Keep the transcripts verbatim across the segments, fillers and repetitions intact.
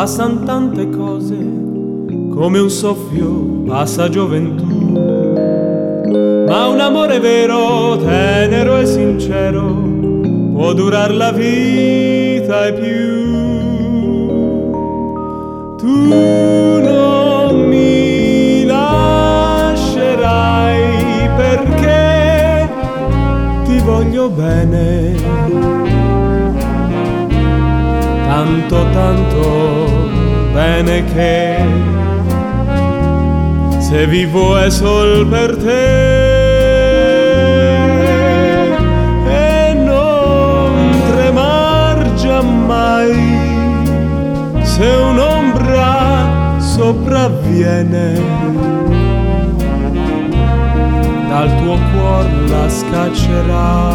passan tante cose, come un soffio passa gioventù, ma un amore vero, tenero e sincero può durar la vita e più. Tu non mi lascerai perché ti voglio bene, tanto tanto bene che se vivo è sol per te, e non tremar giammai se un'ombra sopravviene, dal tuo cuor la scaccerà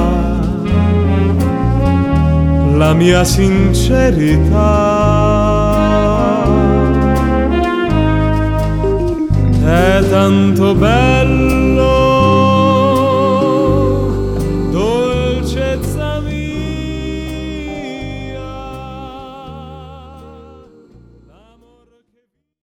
la mia sincerità. È tanto bello